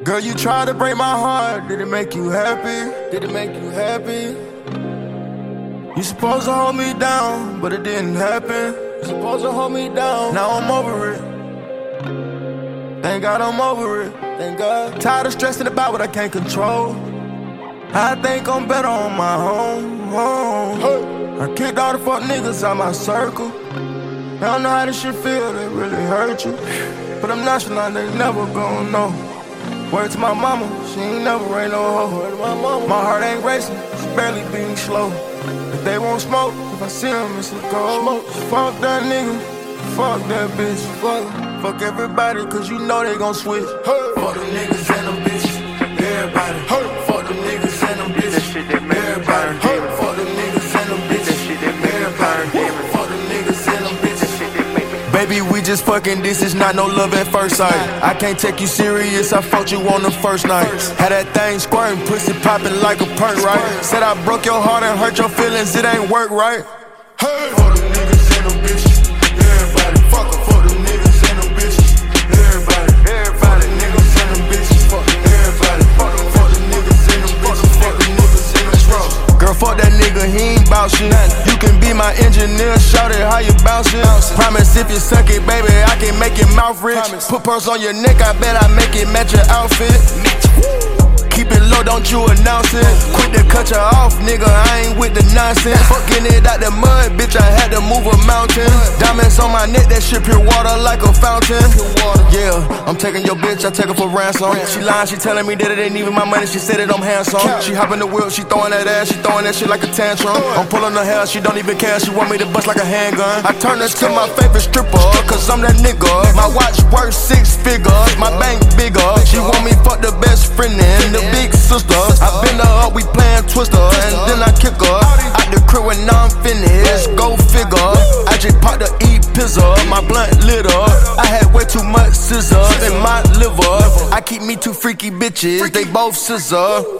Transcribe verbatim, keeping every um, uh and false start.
Girl, you tried to break my heart. Did it make you happy? Did it make you happy? You supposed to hold me down, but it didn't happen. You supposed to hold me down. Now I'm over it. Thank God I'm over it. Thank God. Tired of stressing about what I can't control. I think I'm better on my own. own. Hey. I kicked all the fuck niggas out my circle. I don't know how this shit feel, they really hurt you. But I'm nonchalant, they never gon' know. Word to my mama, she ain't never ain't no hoe. Word to my mama, my heart ain't racing, it's barely beating slow. If they won't smoke, if I see them, it's a go. Smoke. Fuck that nigga, fuck that bitch. Fuck, fuck everybody, cause you know they gon' switch. Hey. Fuck them niggas and them bitches, everybody. Hey. Fuck them niggas and them bitches, everybody. Hey. Fuck them niggas and them bitches, everybody. Fuck them niggas and them bitches. Baby, we just fucking, this is not no love at first sight. I can't take you serious, I fucked you on the first night. Had that thing squirting, pussy popping like a perk, right? Said I broke your heart and hurt your feelings, it ain't work, right? Hey, fuck them niggas and them bitches, everybody. Fuck them, fuck them niggas and them bitches, everybody. Everybody, niggas and them bitches, fuck everybody. Fuck them, fuck them niggas and them bitches, fuck them niggas and them bitches. Girl, fuck that nigga, he ain't bout shit. You can be my engineer, shout it how you bounce it. Promise if you suck it, baby, I can make your mouth rich. Put purse on your neck, I bet I make it match your outfit. Keep it low, don't you announce it. Quit to cut you off, nigga, I ain't with the nonsense. Fucking it out the mud, bitch, I had to move a mountain. Diamonds on my neck, that shit pure water like a fountain. Yeah, I'm taking your bitch, I take her for ransom. She lying, she telling me that it ain't even my money, she said that I'm handsome. She hopping the wheel, she throwing that ass, she throwing that shit like a tantrum. I'm pulling her hair, she don't even care, she want me to bust like a handgun. I turn her to my favorite stripper, cause I'm that nigga. My watch worth six figures, my bank bigger. She want me fuck the best friend and the big sister. I bend her up, we playin' Twister, and then I kick her out the crib when I'm finished. Go figure. I just popped the E pizza, my blunt lit up. I had way too much scissor in my liver. I keep me two freaky bitches, they both scissor.